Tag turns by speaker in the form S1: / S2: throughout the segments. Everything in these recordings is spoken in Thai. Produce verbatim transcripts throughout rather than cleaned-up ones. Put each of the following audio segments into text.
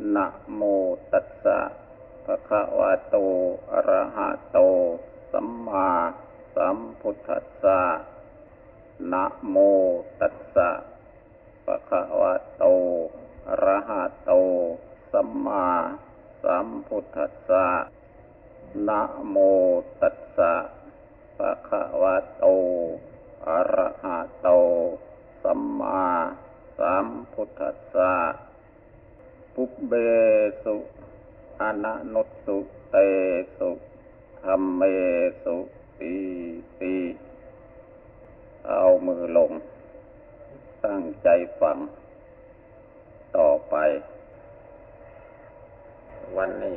S1: นะโมตัสสะภะคะวะโตอะระหะโตสัมมาสัมพุทธัสสะนะโมตัสสะภะคะวะโตอะระหะโตสัมมาสัมพุทธัสสะนะโมตัสสะภะคะวะโตอะระหะโตสัมมาสัมพุทธัสสะปุพเบสุอนันตสุเตสุธัมเมสุติติเอามือลงตั้งใจฟังต่อไปวันนี้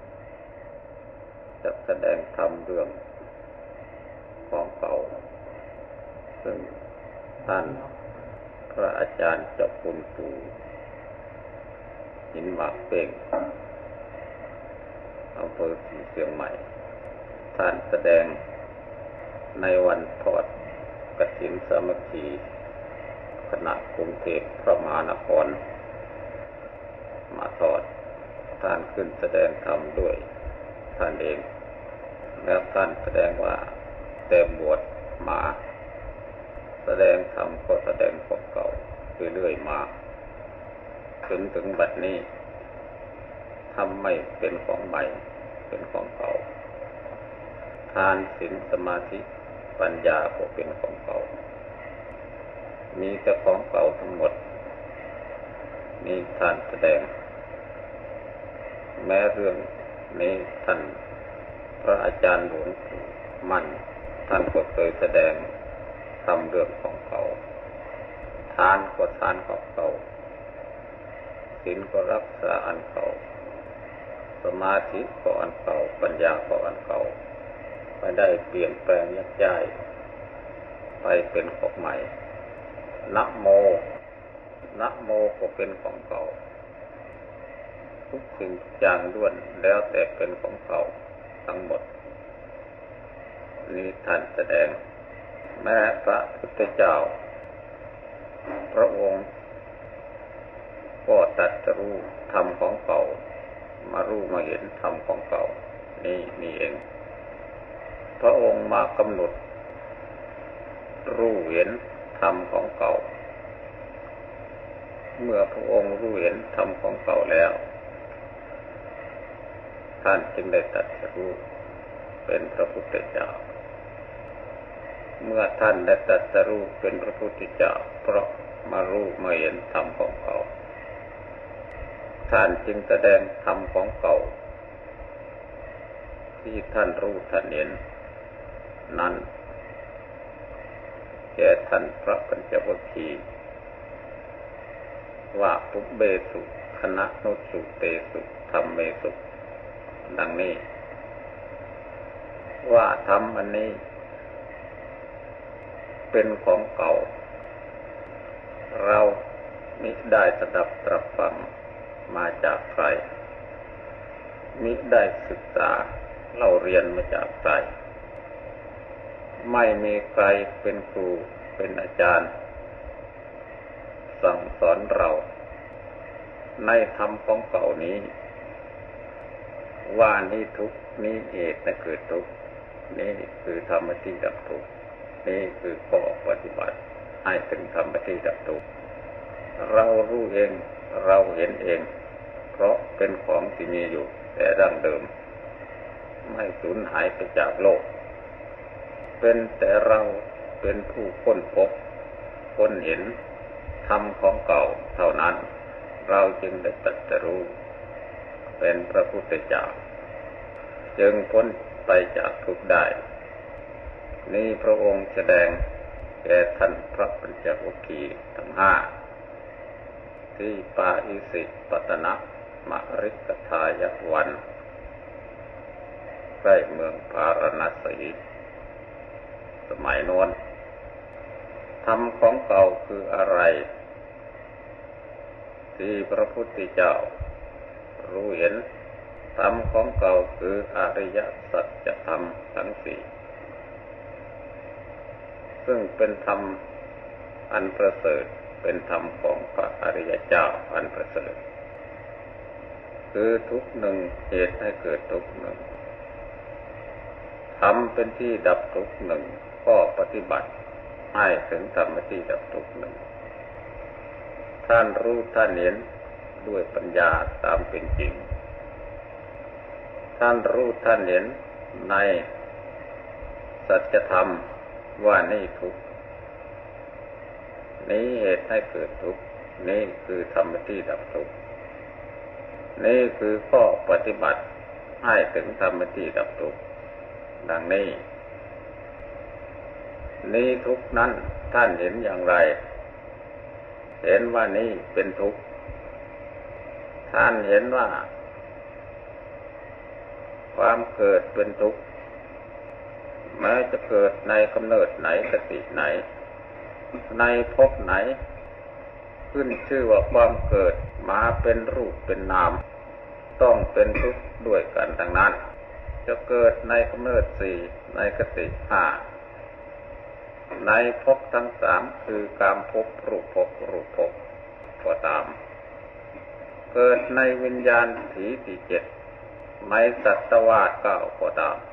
S1: จะแสดงธรรมเรื่องของเก่าซึ่งท่านพระอาจารย์เจ้าคุณปู่หินหมากเป้งอำเภอศรีเชียงใหม่ท่านแสดงในวันทอดกฐินสามัคคีคณะกรุงเทพพระมหานครมาทอดท่านขึ้นแสดงธรรมด้วยท่านเองแล้วท่านแสดงว่าแต่บวชมาแสดงธรรมก็แสดงของเก่าเรื่อยๆมาถึงถึงบัดนี้ทำไม่เป็นของใหม่เป็นของเก่าทานศีลสมาธิปัญญาก็เป็นของเก่ามีแต่ของเก่าทั้งหมดนี่ท่านแสดงแม้เรื่องนี้ท่านพระอาจารย์หลวงปู่มั่นท่านก็เคยแสดงทำเรื่องของเก่าทานก็ทานของเก่าศีลก็รักษาอันเก่าสมาธิก็อันเก่าปัญญาก็อันเก่าไม่ได้เปลี่ยนแปลงยักย้ายไปเป็นของใหม่นะโมนะโมก็เป็นของเก่าทุกสิ่งทุกอย่างล้วนแล้วแต่เป็นของเก่าทั้งหมดนี้ท่านแสดงแม้พระพุทธเจ้าพระองค์ก็ตรัสรู้ธรรมของเก่ามารู้มาเห็นธรรมของเก่านี่นี่เองพระองค์มากำหนดรู้เห็นธรรมของเก่าเมื่อพระองค์รู้เห็นธรรมของเก่าแล้วท่านจึงได้ตรัสรู้เป็นพระพุทธเจ้าเมื่อท่านได้ตรัสรู้เป็นพระพุทธเจ้าเพราะมารู้มาเห็นธรรมของเก่าท่านจึงแสดงธรรมของเก่าที่ท่านรู้ท่านเห็นนั้นแก่ท่านพระปัญจวัคคีย์ว่าปุพเบสุคณะนุสุเตสุธัมเมสุดังนี้ว่าธรรมอันนี้เป็นของเก่าเรามิได้สดับตรับฟังมาจากใครมิได้ศึกษาเล่าเรียนมาจากใครไม่มีใครเป็นครูเป็นอาจารย์สั่งสอนเราในธรรมของเก่านี้ว่านี้ทุกข์นี้เหตุให้เกิดทุกข์นี่คือธรรมที่ดับทุกข์นี่คือข้อปฏิบัติให้ถึงธรรมที่ดับทุกข์เรารู้เองเราเห็นเองเพราะเป็นของที่มีอยู่แต่ดั้งเดิมไม่สูญหายไปจากโลกเป็นแต่เราเป็นผู้ค้นพบค้นเห็นธรรมของเก่าเท่านั้นเราจึงได้ตรัสรู้เป็นพระพุทธเจ้าจึงพ้นไปจากทุกข์ได้นี่พระองค์แสดงแก่ท่านพระปัญจวัคคีย์ทั้งห้าที่ปาอิสิปตนะมฤคทายวันใกล้เมืองพาราณสีสมัยโน้นธรรมของเก่าคืออะไรที่พระพุทธเจ้ารู้เห็นธรรมของเก่าคืออริยสัจธรรมทั้งสี่ซึ่งเป็นธรรมอันประเสริฐเป็นธรรมของพระอริยเจ้าอันประเสริฐคือทุกข์หนึ่งเหตุให้เกิดทุกข์หนึ่งธรรมเป็นที่ดับทุกข์หนึ่งข้อปฏิบัติให้ถึงธรรมที่ดับทุกข์หนึ่งท่านรู้ท่านเห็นด้วยปัญญาตามเป็นจริงท่านรู้ท่านเห็นในสัจธรรมว่านี่ทุกข์นี้เหตุให้เกิดทุกข์นี่คือธรรมที่ดับทุกข์นี่คือข้อปฏิบัติให้ถึงธรรมที่ดับทุกข์ดังนี้นี้ทุกข์นั้นท่านเห็นอย่างไรเห็นว่านี่เป็นทุกข์ท่านเห็นว่าความเกิดเป็นทุกข์แม้จะเกิดในกำเนิดไหนกติไหนในภพไหนขึ้นชื่อว่าความเกิดมาเป็นรูปเป็นนามต้องเป็นทุกข์ด้วยกันทั้งนั้นจะเกิดในกำเนิดสี่ในกติห้าในภพทั้งสามคือกามภพรูปภพรูปภพก็ตามเกิดในวิญญาณถีที่เจ็ดในสัตวาสเก้าก็ตาม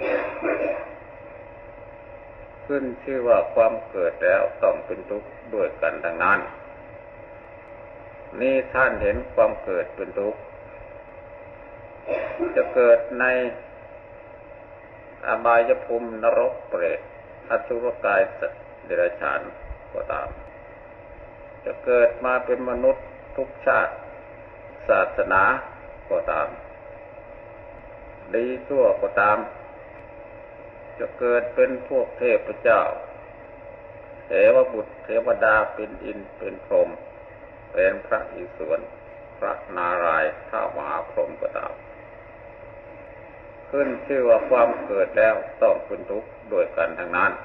S1: ขึ้นชื่อว่าความเกิดแล้วต้องเป็นทุกข์ด้วยกันทั้งนั้นนี่ท่านเห็นความเกิดเป็นทุกข์จะเกิดในอบายภูมินรกเปรตอสุรกายสัตว์เดรัจฉานก็ตามจะเกิดมาเป็นมนุษย์ทุกชาติศาสนาก็ตามดีชั่วก็ตามจะเกิดเป็นพวกเทพเจ้าเทวบุตรเทวดาเป็นอินทร์เป็นพรหมเป็นพระอิศวรพระนารายณ์ท้าวมหาพรหมก็ตามขึ้นชื่อว่าความเกิดแล้วต้องเป็นทุกข์ด้วยกันทั้งนั้น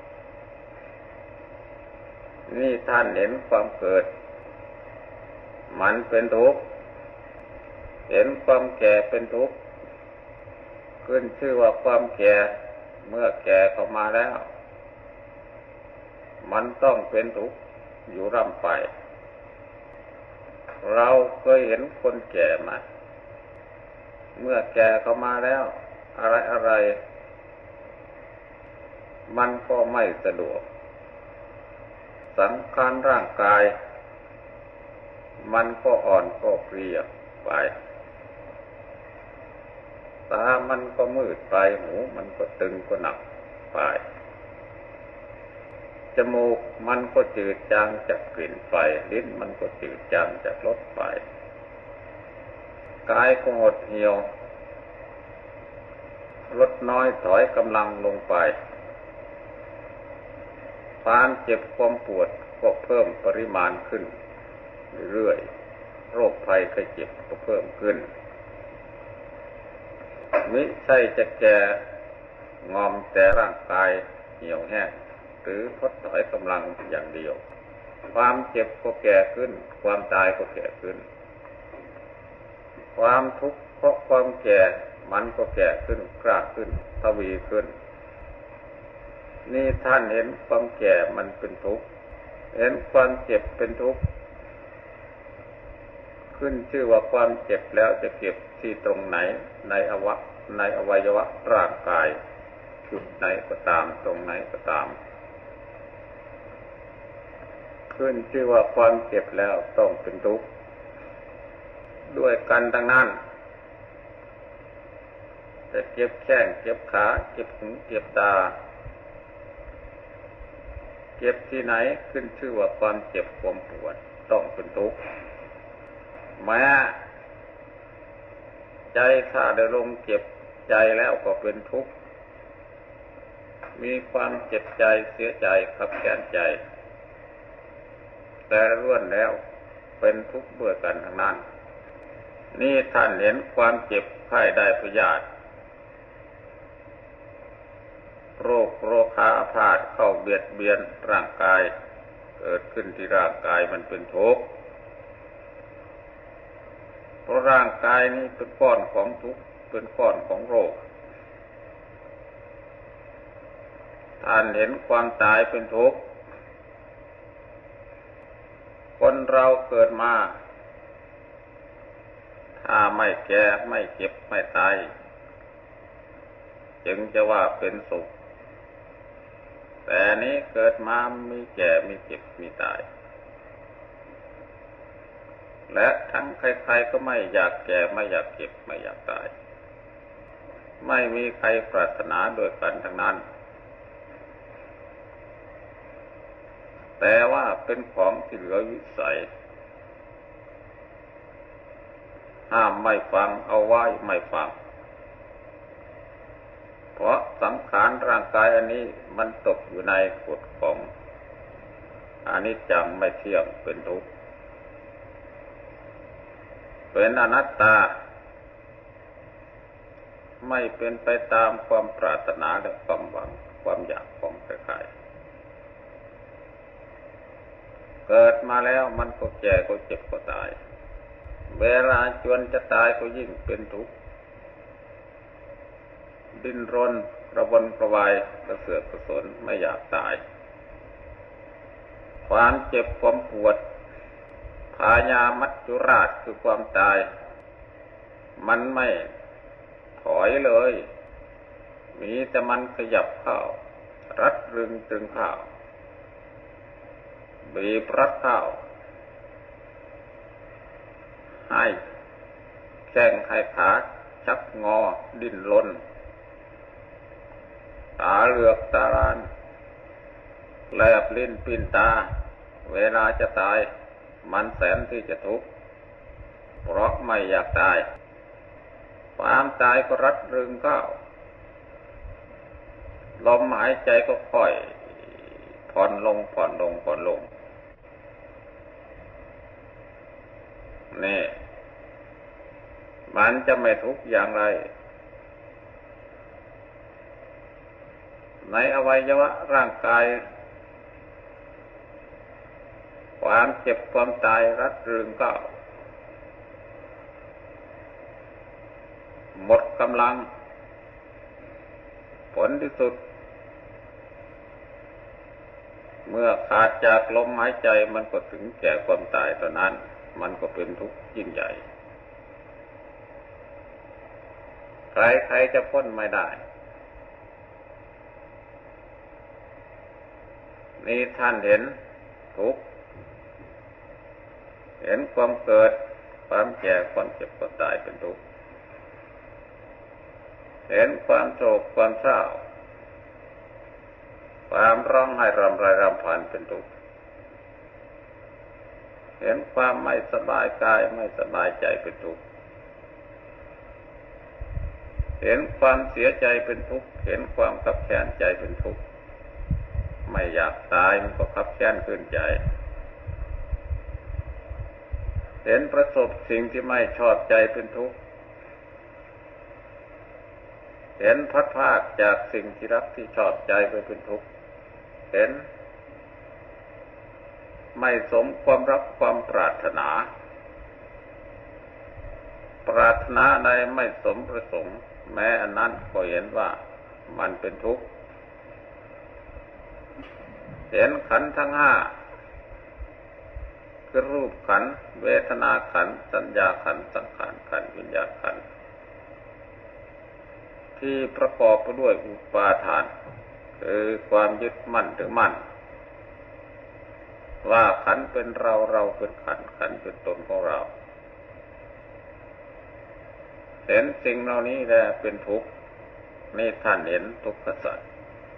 S1: นี่ท่านเห็นความเกิดมันเป็นทุกข์เห็นความแก่เป็นทุกข์ขึ้นชื่อว่าความแก่เมื่อแก่เข้ามาแล้วมันต้องเป็นทุกข์อยู่ร่ำไปเราเคยเห็นคนแก่มาเมื่อแก่เข้ามาแล้วอะไรอะไรมันก็ไม่สะดวกสังขารร่างกายมันก็อ่อนก็เพลียไปตามันก็มืดไปหูมันก็ตึงก็หนักไปจมูกมันก็จืดจางจากกลิ่นไฟลิ้นมันก็จืดจางจากรสไฟกายก็หดเหี่ยวลดน้อยถอยกำลังลงไปความเจ็บความปวดก็เพิ่มปริมาณขึ้นเรื่อยๆโรคภัยไข้เจ็บก็เพิ่มขึ้นมิใช่จะแก่งอมแต่ร่างกายเหี่ยวแห้งหรือทดถอยกำลังอย่างเดียวความเจ็บก็แก่ขึ้นความตายก็แก่ขึ้นความทุกข์เพราะความแก่มันก็แก่ขึ้นกล้าขึ้นทวีขึ้นนี่ท่านเห็นความแก่มันเป็นทุกข์เห็นความเจ็บเป็นทุกข์ขึ้นชื่อว่าความเจ็บแล้วจะเก็บที่ตรงไหนในอวัยในอวัยวะร่างกายจุดไหนก็ตามตรงไหนก็ตามขึ้นชื่อว่าความเจ็บแล้วต้องเป็นทุกข์ด้วยกันทั้งนั้นจะเจ็บแข้งเจ็บขาเจ็บหูเจ็บตาเจ็บที่ไหนขึ้นชื่อว่าความเจ็บความปวดต้องเป็นทุกข์แม้ใจถ้าได้ลงเจ็บใจแล้วก็เป็นทุกข์มีความเจ็บใจเสียใจขับแค้นใจแต่ล้วนแล้วเป็นทุกข์ด้วยกันทั้งนั้นนี่ท่านเห็นความเจ็บไข้ได้พยาธิโรคโรคาอาพาธเข้าเบียดเบียนร่างกายเกิดขึ้นที่ร่างกายมันเป็นทุกข์เพราะร่างกายนี้เป็นก้อนของทุกข์เป็นก้อนของโรคท่านเห็นความตายเป็นทุกข์คนเราเกิดมาถ้าถ้าไม่แก่ไม่เจ็บไม่ตายจึงจะว่าเป็นสุขแต่นี้เกิดมามีแก่มีเจ็บมีตายและทั้งใครๆก็ไม่อยากแก่ไม่อยากเจ็บไม่อยากตายไม่มีใครปรารถนาด้วยกันทั้งนั้นแต่ว่าเป็นของที่เหลือวิสัยห้ามไม่ฟังเอาไว้ไม่ฟังเพราะสังขารร่างกายอันนี้มันตกอยู่ในกฎของอนิจจังไม่เที่ยงเป็นทุกข์เป็นอนัตตาไม่เป็นไปตามความปรารถนาและความหวังความอยากของใครๆเกิดมาแล้วมันก็แก่ก็เจ็บก็ตายเวลาจวนจะตายก็ยิ่งเป็นทุกข์ดิ้นรนกระวนกระวายกระเสือกกระสนไม่อยากตายความเจ็บความปวดพายามัจจุราชคือความตายมันไม่ถอยเลยมีแต่มันขยับเข้ารัดรึงตรึงเข้าบีบรัดเข้าให้แข้งให้ขาชักงอดิ้นรนตาเหลือกตาลานแลบลิ้นปิ้นตาเวลาจะตายมันแสนที่จะทุกข์เพราะไม่อยากตายความตายก็รัดรึงเข้าลมหายใจก็ค่อยผ่อนลงผ่อนลงผ่อนลงนี่มันจะไม่ทุกข์อย่างไรในอวัยวะร่างกายความเจ็บความตายรัดรึงเข้าหมดกำลังผลที่สุดเมื่อขาดจากลมหายใจมันก็ถึงแก่ความตายเท่านั้นมันก็เป็นทุกข์ยิ่งใหญ่ใครๆจะพ้นไม่ได้นี่ท่านเห็นทุกข์เห็นความเกิดความแก่ความเจ็บความตายเป็นทุกข์เห็นความโศกความเศร้าความร้องไห้รำไรรำพันเป็นทุกข์เห็นความไม่สบายกายไม่สบายใจเป็นทุกข์เห็นความเสียใจเป็นทุกข์เห็นความคับแค้นใจเป็นทุกข์ไม่อยากตายมันก็คับแค้นขึ้นใจเห็นประสบสิ่งที่ไม่ชอบใจเป็นทุกข์เห็นพัดพรากจากสิ่งที่รักที่ชอบใจไปเป็นทุกข์เห็นไม่สมความรักความปรารถนาปรารถนาใดไม่สมประสงค์แม้อันนั้นก็เห็นว่ามันเป็นทุกข์เห็นขันธ์ทั้งห้าคือรูปขันธ์เวทนาขันธ์สัญญาขันธ์สังขารขันธ์วิญญาณขันธ์ที่ประกอบไปด้วยอุปาทานคือความยึดมั่นถือมั่นว่าขันธ์เป็นเราเราเป็นขันธ์ขันธ์เป็นตนของเราเห็นสิ่งเหล่านี้แหละเป็นทุกข์นี่ท่านเห็นทุกขสัจ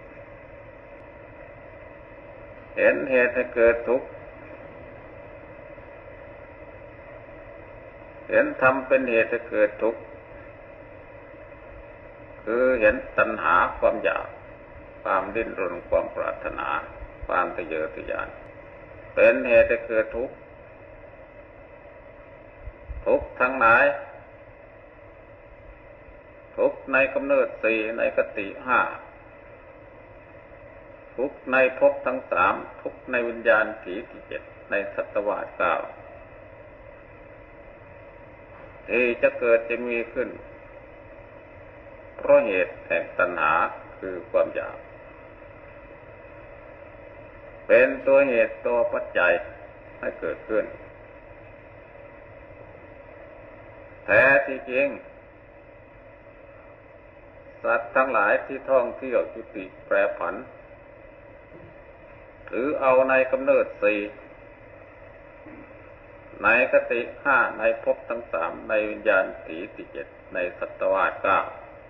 S1: เห็นเหตุให้เกิดทุกข์เห็นธรรมเป็นเหตุให้เกิดทุกข์คือเห็นตัณหาความอยากความดิ้นรนความปรารถนาความทะเยอทะยานเป็นเหตุให้เกิดทุกข์ทุกข์ทั้งหลายทุกข์ในกำเนิดสี่ในกติห้าทุกข์ในภพทั้งสามทุกข์ในวิญญาณถีที่เจ็ดในสัตวาสเก้าที่จะเกิดจะมีขึ้นเพราะเหตุแห่งตัณหาคือความอยากเป็นตัวเหตุตัวปัจจัยให้เกิดขึ้นแท้ที่จริงสัตว์ทั้งหลายที่ท่องเที่ยวจุติแปรผันหรือเอาในกำเนิดสี่ในคติห้าในภพทั้งสามในวิญญาณสีที่เจ็ดในสัตวาสเก้า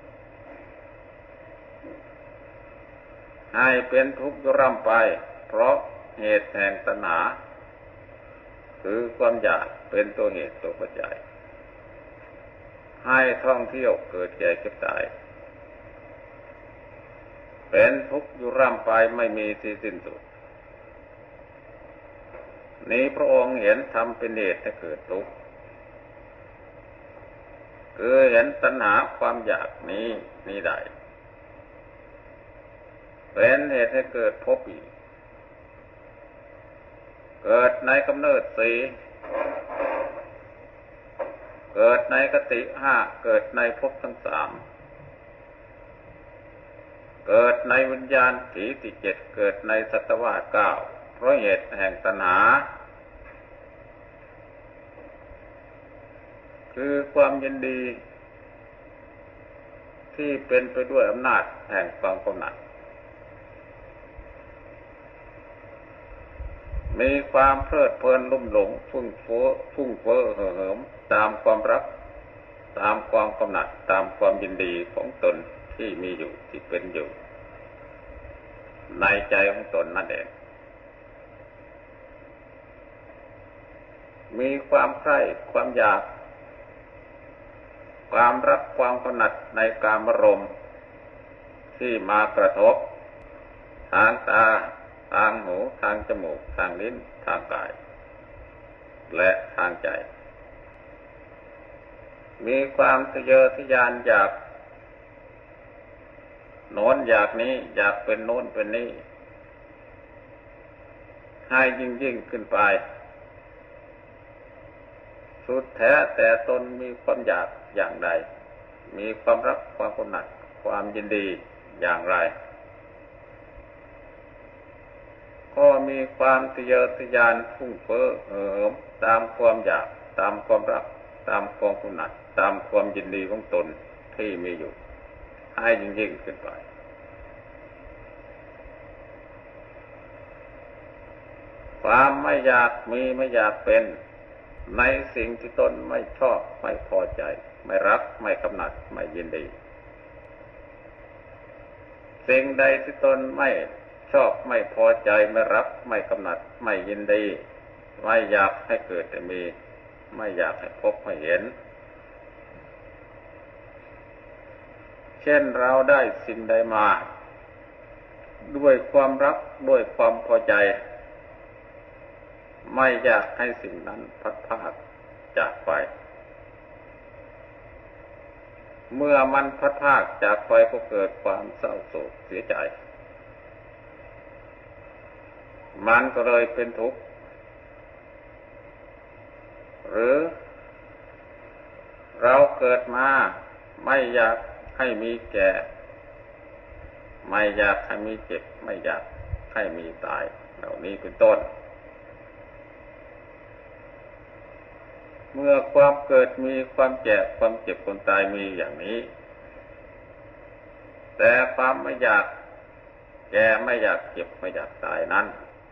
S1: ให้เป็นทุกข์ร่ำไปเพราะเหตุแห่งตัณหาคือความอยากเป็นตัวเหตุตัวปัจจัยให้ท่องเที่ยวเกิดแก่เก็บตายเป็นทุกข์อยู่ร่ำไปไม่มีที่สิ้นสุดนี้พระองค์เห็นธรรมเป็นเหตุให้เกิดทุกข์คือเห็นตัณหาความอยากนี้นี้ใดเป็นเหตุให้เกิดภพอีกเกิดในกำเนิดสี่เกิดในคติห้าเกิดในภพทั้งสามเกิดในวิญญาณสีที่เจ็ดเกิดในสัตวาสเก้าเพราะเหตุแห่งตัณหาคือความยินดีที่เป็นไปด้วยอำนาจแห่งความกำหนัดมีความเพลิดเพลินลุ่มหลงฟุ้งเฟ้อฟุ้งเฟ้อเห่อเหิมตามความรักตามความกำหนัดตามความยินดีของตนที่มีอยู่ที่เป็นอยู่ในใจของตนนั่นเองมีความใคร่ความอยากความรักความกำหนัดในกามารมณ์ที่มากระทบทางตาทางหูทางจมูกทางลิ้นทางกายและทางใจมีความทะเยอทะยานอยากโน้นอยากนี้อยากเป็นโน้นเป็นนี้ให้ยิ่งยิ่งขึ้นไปสุดแท้แต่ตนมีความอยากอย่างใดมีความรักความกำหนัดความยินดีอย่างไรก็มีความทะเยอทะยานฟุ้งเฟ้อเห่อเหิมตามความอยากตามความรักตามความกำหนัดตามความยินดีของตนที่มีอยู่ให้ยิ่งยิ่งขึ้นไปความไม่อยากมีไม่อยากเป็นในสิ่งที่ตนไม่ชอบไม่พอใจไม่รักไม่กำหนัดไม่ยินดีสิ่งใดที่ตนไม่ชอบไม่พอใจไม่รักไม่กำหนัดไม่ยินดีไม่อยากให้เกิดแต่มีไม่อยากให้พบให้เห็นเช่นเราได้สิ่งใดมาด้วยความรักด้วยความพอใจไม่อยากให้สิ่งนั้นพัดพรากจากไปเมื่อมันพัดพรากจากไปก็เกิดความเศร้าโศกเสียใจมันก็เลยเป็นทุกข์หรือเราเกิดมาไม่อยากให้มีแก่ไม่อยากให้มีเจ็บไม่อยากให้มีตายเหล่านี้เป็นต้นเมื่อความเกิดมีความแก่ความเจ็บความตายมีอย่างนี้แต่ความไม่อยากแก่ไม่อยากเจ็บไม่อยากตายนั้น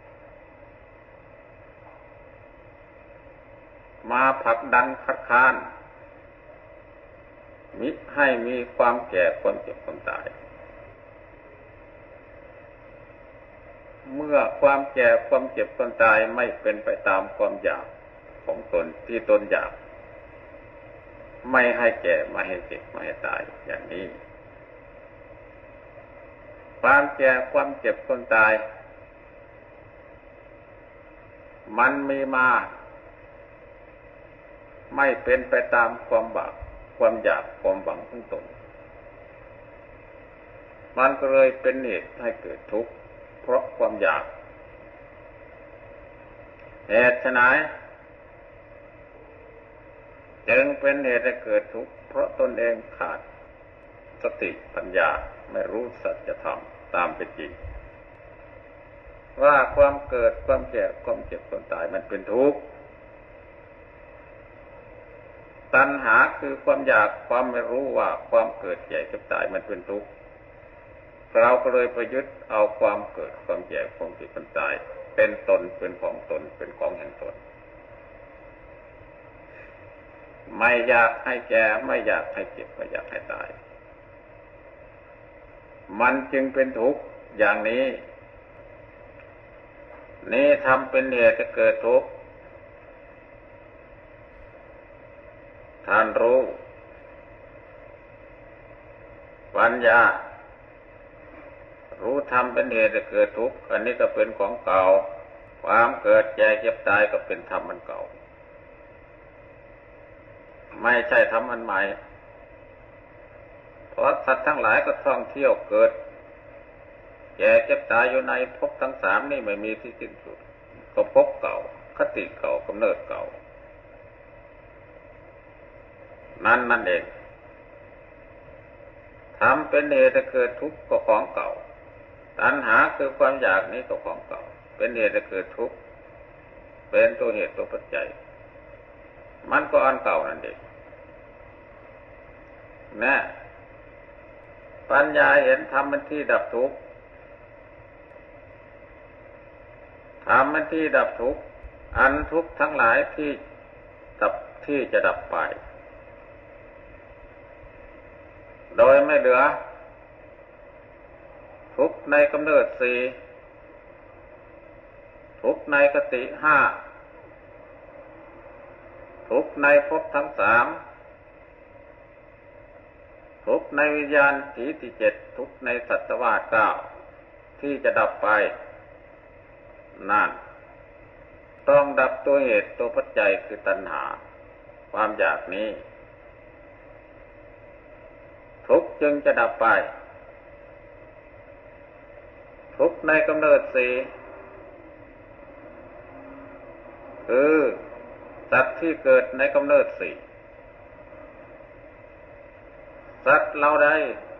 S1: มาผลักดันคัดค้านมิให้มีความแก่ความเจ็บความตายเมื่อความแก่ความเจ็บความตายไม่เป็นไปตามความอยากของตนที่ตนอยากไม่ให้แก่ไม่ให้เจ็บไม่ให้ตายอย่างนี้ความแก่ความเจ็บความตายมันมีมาไม่เป็นไปตามความบากความอยากความหวังของตนมันก็เลยเป็นเหตุให้เกิดทุกข์เพราะความอยากเหตุไฉนจึงเป็นเหตุให้เกิดทุกข์เพราะตนเองขาดสติปัญญาไม่รู้สัจธรรมตามเป็นจริงว่าความเกิดความแก่ความเจ็บความตายมันเป็นทุกข์ตัณหาคือความอยากความไม่รู้ว่าความเกิดแก่เจ็บตายมันเป็นทุกข์เราก็เลยไปยึดเอาความเกิดความแก่ความเจ็บความตายเป็นตนเป็นของตนเป็นของแห่งตนไม่อยากให้แก่ไม่อยากให้เจ็บไม่อยากให้ตายมันจึงเป็นทุกข์อย่างนี้นี่ทำเป็นเหตุจะเกิดทุกข์ท่านรู้ปัญญารู้ทำเป็นเหตุจะเกิดทุกข์อันนี้ก็เป็นของเก่าความเกิดแก่เจ็บตายก็เป็นธรรมมันเก่าไม่ใช่ธรรมอันใหม่เพราะสัตว์ทั้งหลายก็ท่องเที่ยวเกิดแก่เจ็บตายอยู่ในภพทั้งสามนี่ไม่มีที่สิ้นสุดก็ภพเก่าคติเก่ากำเนิดเก่านั่นนั่นเองทำเป็นเหตุให้เกิดทุกข์ก็ของเก่าตัณหาคือความอยากนี้ก็ของเก่าเป็นเหตุให้เกิดทุกข์เป็นตัวเหตุตัวปัจจัยมันก็อันเก่านั่นเองนะปัญญาเห็นธรรมเป็นที่ดับทุกข์ธรรมเป็นที่ดับทุกข์อันทุกข์ทั้งหลายที่ดับที่จะดับไปโดยไม่เหลือทุกข์ในกำเนิดสี่ทุกข์ในคติห้าทุกข์ในภพทั้งสามทุกข์ในวิญญาณถีที่เจ็ดทุกข์ในสัตวาสเก้าที่จะดับไปนั่นต้องดับตัวเหตุตัวปัจจัยคือตัณหาความอยากนี้ทุกข์จึงจะดับไปทุกข์ในกำเนิดสี่คือสัตว์ที่เกิดในกำเนิดสี่สัตว์เราใด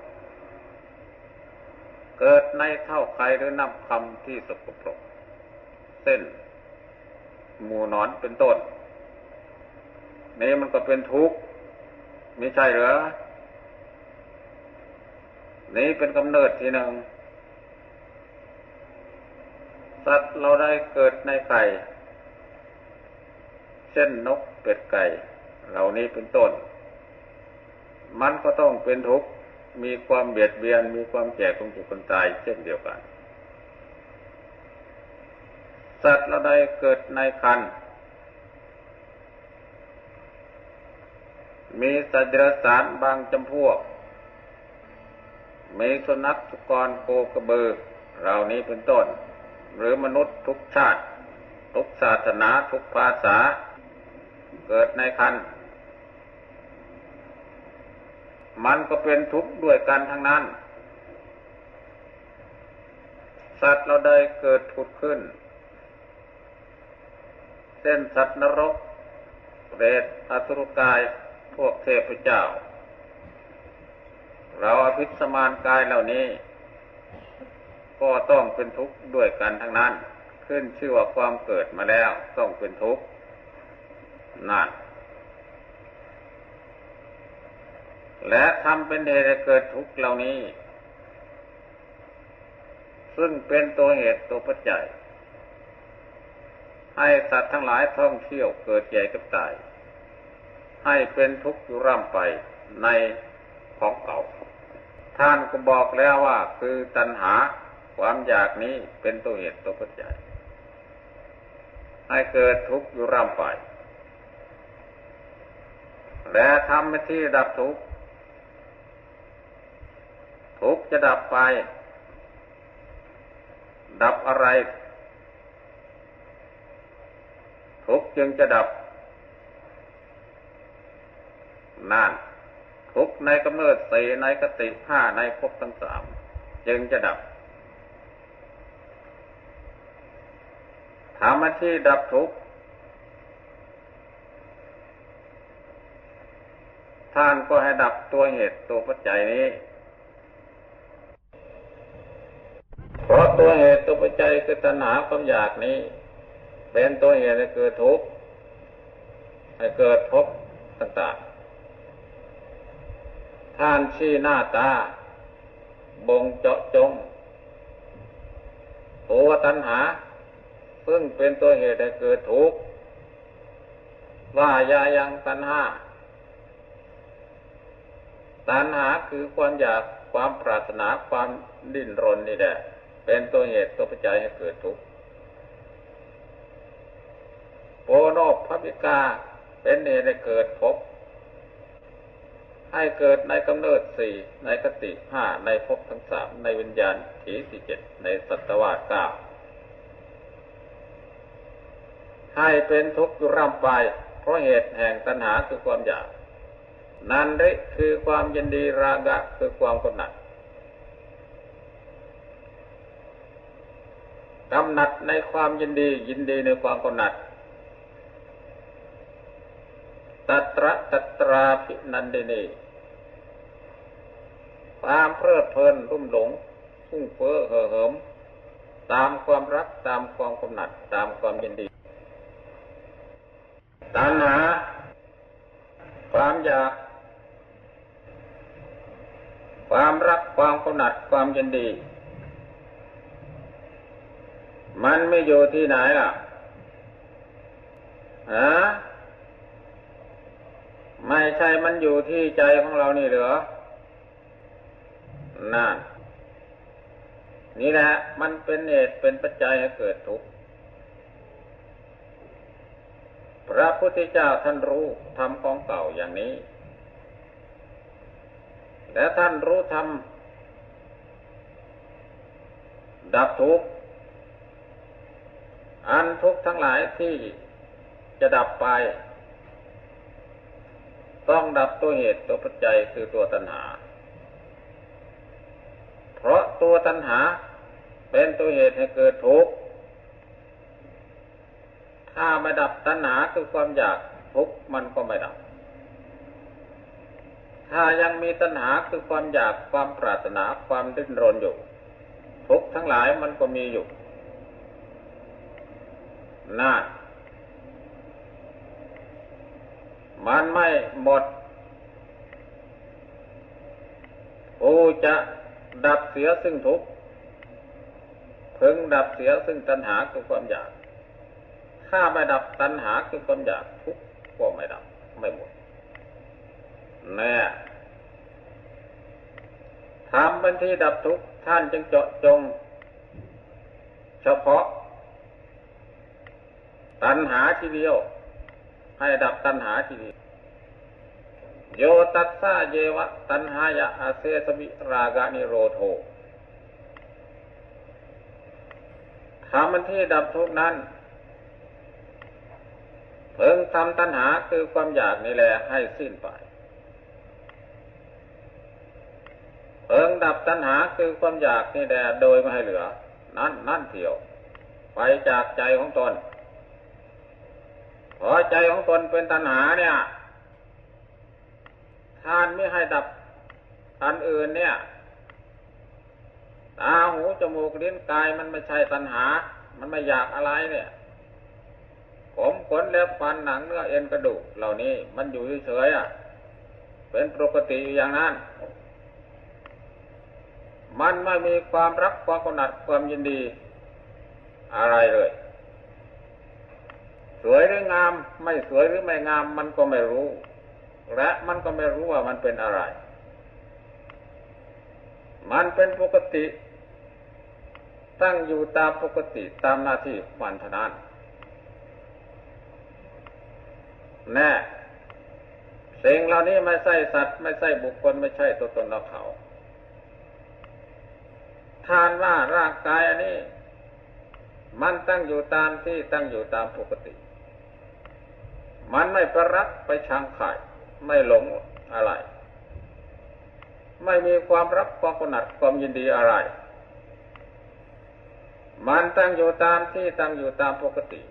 S1: เกิดในเท่าไข่หรือน้ำคำที่สกปรกเส้นหมูหนอนเป็นต้นนี่มันก็เป็นทุกข์ไม่ใช่เหรอนี่เป็นกำเนิดที่หนึ่งสัตว์เราได้เกิดในไข่เช่นนกเป็ดไก่เหล่านี้เป็นต้นมันก็ต้องเป็นทุกข์มีความเบียดเบียนมีความแก่ความเจ็บความตายเช่นเดียวกันสัตว์เราได้เกิดในครรภ์มีสัตว์เดรัจฉานบางจำพวกมีสุนัขทุกรโคกระบือเหล่านี้เป็นต้นหรือมนุษย์ทุกชาติทุกศาสนาทุกภาษาเกิดในครรภ์มันก็เป็นทุกข์ด้วยกันทั้งนั้นสัตว์เราได้เกิดผุดขึ้นเช่นสัตว์นรกเปรตอสุรกายพวกเทพเจ้าเราอภิสมานกายเหล่านี้ก็ต้องเป็นทุกข์ด้วยกันทั้งนั้นขึ้นชื่อว่าความเกิดมาแล้วต้องเป็นทุกข์นั่นและทำเป็นเหตุให้เกิดทุกข์เหล่านี้ซึ่งเป็นตัวเหตุตัวปัจจัยให้สัตว์ทั้งหลายท่องเที่ยวเกิดแก่เก็บตายให้เป็นทุกข์อยู่ร่ำไปในของเก่าท่านก็บอกแล้วว่าคือตัณหาความอยากนี้เป็นตัวเหตุตัวปัจจัยให้เกิดทุกข์อยู่ร่ำไปและทำให้ที่ดับทุกข์ทุกข์จะดับไปดับอะไรทุกข์จึงจะดับนั่นทุกข์ในกำเนิดสี่ในคติห้าในภพทั้งสามจึงจะดับธรรมที่ดับทุกข์ท่านก็ให้ดับตัวเหตุตัวปัจจัยนี้เพราะตัวเหตุตัวปัจจัยคือตัณหาความอยากนี้เป็นตัวเหตุให้เกิดทุกข์ให้เกิดภพต่างๆท่านชี้หน้าตาบ่งเจาะจงตัวตัณหาซึ่งเป็นตัวเหตุให้เกิดทุกข์ว่ายายังตัณหาตัณหาคือความอยากความปรารถนาความดิ้นรนนี่แหละเป็นตัวเหตุตัวปัจจัยให้เกิดทุกข์โปโนภวิกาเป็นเหตุให้เกิดภพให้เกิดในกำเนิดสี่ในคติห้าในภพทั้งสามในวิญญาณถีสี่เจ็ดในสัตวาสเก้าให้เป็นทุกข์อยู่ร่ำไปเพราะเหตุแห่งตัณหาคือความอยากนันริคือความยินดีราคะคือความกำหนัดกำหนัดในความยินดียินดีในความกำหนัดตัตระตัตราภินันดินีความเพลิดเพลินรุ่มหลงฟุ้งเฟ้อเห่อเหิมตามความรักตามความกำหนัดตามความยินดีตัณหาความอยากความรักความกำหนัดความยินดีมันไม่อยู่ที่ไหนล่ะฮะไม่ใช่มันอยู่ที่ใจของเรานี่เหรอนั่นนี่แหละมันเป็นเหตุเป็นปัจจัยให้เกิดทุกข์พระพุทธเจ้าท่านรู้ธรรมของเก่าอย่างนี้และท่านรู้ธรรมดับทุกข์อันทุกข์ทั้งหลายที่จะดับไปต้องดับตัวเหตุตัวปัจจัยคือตัวตัณหาเพราะตัวตัณหาเป็นตัวเหตุให้เกิดทุกข์ถ้าไม่ดับตัณหาคือความอยากทุกข์มันก็ไม่ดับถ้ายังมีตัณหาคือความอยากความปรารถนาความดิ้นรนอยู่ทุกข์ทั้งหลายมันก็มีอยู่น่ามันไม่หมดผู้จะดับเสียซึ่งทุกข์พึงดับเสียซึ่งตัณหาคือความอยากถ้าไม่ดับตัณหาคือความอยากทุกข์ก็ไม่ดับไม่หมดแน่ทำเป็นที่ดับทุกข์ท่านจึงเจาะจงเฉพาะตัณหาทีเดียวให้ดับตัณหาทีเดียวโยตัสสะเยวะตัณหายะอาเสสวิรากานิโรโธทำมันที่ดับทุกข์นั้นเพิ่งทำตัณหาคือความอยากนี่แหละให้สิ้นไปเพิ่งดับตัณหาคือความอยากนี่แหละโดยไม่ให้เหลือนั่นนั่นเที่ยวไปจากใจของตนพอใจของตนเป็นตัณหาเนี่ยท่านไม่ให้ดับอันอื่นเนี่ยตาหูจมูกลิ้นกายมันไม่ใช่ตัณหามันไม่อยากอะไรเนี่ยผมขนเล็บฟันหนังเนื้อเอ็นกระดูกเหล่านี้มันอยู่เฉยๆอ่ะเป็นปกติอยู่อย่างนั้นมันไม่มีความรักความกำหนัดความยินดีอะไรเลยสวยหรืองามไม่สวยหรือไม่งามมันก็ไม่รู้และมันก็ไม่รู้ว่ามันเป็นอะไรมันเป็นปกติตั้งอยู่ตามปกติตามหน้าที่มันเท่านั้นแน่สิ่งเหล่านี้ไม่ใช่สัตว์ไม่ใช่บุคคลไม่ใช่ตัวตนเราเขาทานว่าร่างกายอันนี้มันตั้งอยู่ตามที่ตั้งอยู่ตามปกติมันไม่ประรักไปชังไข่ไม่หลงอะไรไม่มีความรักความกำหนัดความยินดีอะไรมันตั้งอยู่ตามที่ตั้งอยู่ตามปกติ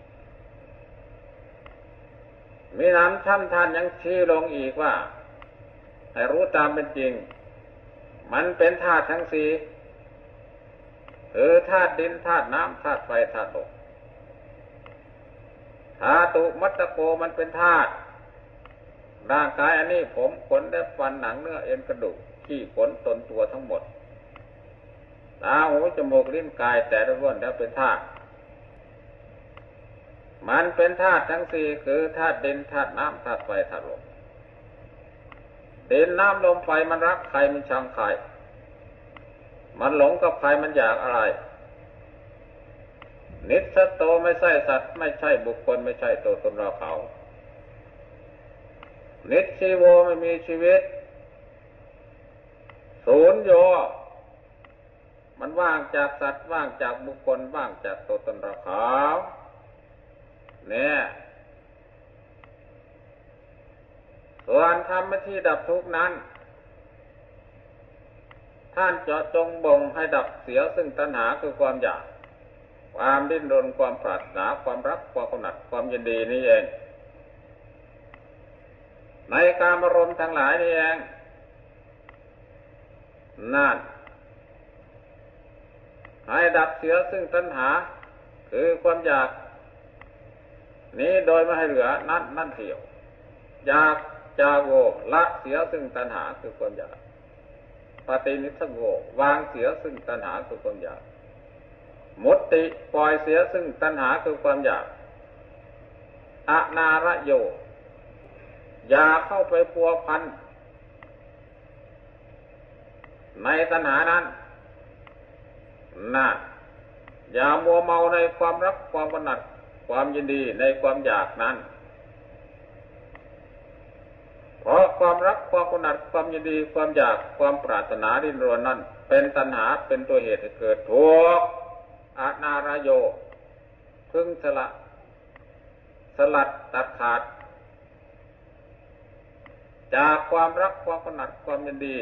S1: มีน้ำช่ำทานยังชี้ลงอีกว่าให้รู้ตามเป็นจริงมันเป็นธาตุทั้งสี่คือธาตุดินธาตุน้ำธาตุไฟธาตุลมธาตุมัตตโกมันเป็นธาตุร่างกายอันนี้ผมขนและฟันหนังเนื้อเอ็นกระดูกขี้ขนตนตัวทั้งหมดตาหูจมูกลิ้นกายแต่ละส่วนแล้วเป็นธาตุมันเป็นธาตุทั้งสี่คือธาตุดินธาตุน้ำธาตุไฟธาตุลมดินน้ำลมไฟมันรักใครมันชังใครมันหลงกับใครมันอยากอะไรนิสัตโตไม่ใช่สัตว์ไม่ใช่บุคคลไม่ใช่ตัวตนเราเขานิจชีโวไม่มีชีวิตศูนย์โยมันว่างจากสัตว์ว่างจากบุคคลว่างจากตัวตนเราเขาเนี่ยส่วนธรรมที่ดับทุกข์นั้นท่านเจาะจงบ่งให้ดับเสียซึ่งตัณหาคือความอยากความดิ้นรนความปรารถนาความรักความกำหนัดความยินดีนี่เองในกามอารมณ์ทั้งหลายนี่เองนั่นให้ดับเสียซึ่งตัณหาคือความอยากนี้โดยไม่ให้เหลือนั่นนั่นเที่ยวอยากจาโวละเสียซึ่งตัณหาคือความอยากปฏินิสโววางเสียซึ่งตัณหาคือความอยากมุตติปล่อยเสียซึ่งตัณหาคือความอยากอนาระโยอย่าเข้าไปพัวพันในตัณหานั้นน่ะอย่ามัวเมาในความรักความกำหนัดความยินดีในความอยากนั้นเพราะความรักความกำหนัดความยินดีความอยากความปรารถนาดิ้นรนนั้นเป็นตัณหาเป็นตัวเหตุให้เกิดทุกข์อนาระโยพึงสละสลัดตัดขาดจากความรักความกำหนัดความยินดี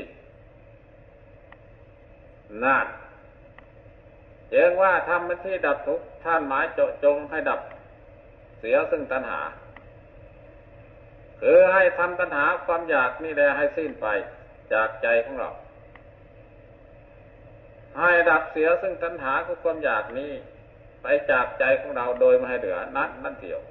S1: นั่นเองว่าทำเป็นที่ดับทุกข์ท่านหมายเจาะจงให้ดับเสียซึ่งตัณหาคือให้ทำตัณหาความอยากนี่แหละให้สิ้นไปจากใจของเราให้ดับเสียซึ่งตัณหาคือความอยากนี้ไปจากใจของเราโดยไม่ให้เหลือนั่นนั่นเดียว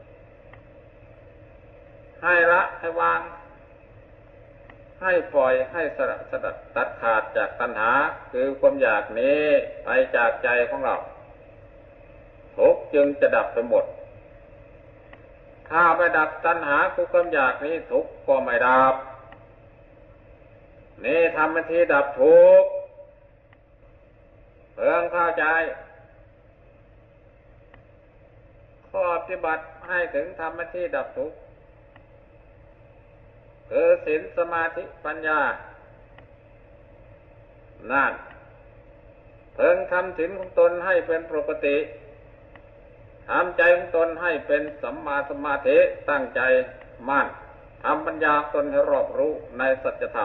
S1: ให้ละให้วางให้ปล่อยให้สละสลัดตัดขาดจากตัณหาคือความอยากนี้ไปจากใจของเราทุกข์จึงจะดับไปหมดถ้าไปดับตัณหาคือความอยากนี้ทุกข์ก็ไม่ดับนี่ทำหน้าที่ดับทุกข์เพิ่งเข้าใจข้อปฏิบัติให้ถึงทำหน้าที่ดับทุกข์คือศีลสมาธิปัญญานั่นเพิ่งทำศีลของตนให้เป็นปกติทำใจของตนให้เป็นสัมมาสมาธิตั้งใจมั่นทำปัญญาตนให้รอบรู้ในสัจธรรม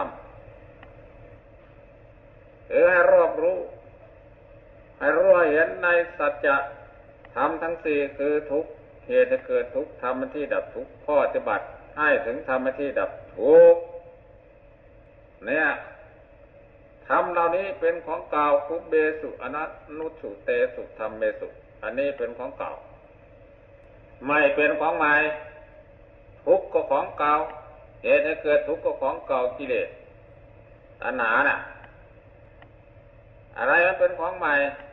S1: คือให้รอบรู้ให้รู้ให้เห็นในสัจธรรมทั้งสี่คือทุกข์เหตุให้เกิดทุกข์ทำหน้าที่ดับทุกข์ข้อปฏิบัติให้ถึงทำหน้าที่ดับทุกข์เนี่ยธรรมเหล่านี้เป็นของเก่าคุเบสุอนัตนุสุเตสุธรรมเมสุอันนี้เป็นของเก่าไม่เป็นของใหม่ทุกข์ก็ของเก่าเหตุให้เกิดทุกข์ก็ของเก่ากิเลสตัณหาน่ะอะไรมันเป็นของใหม่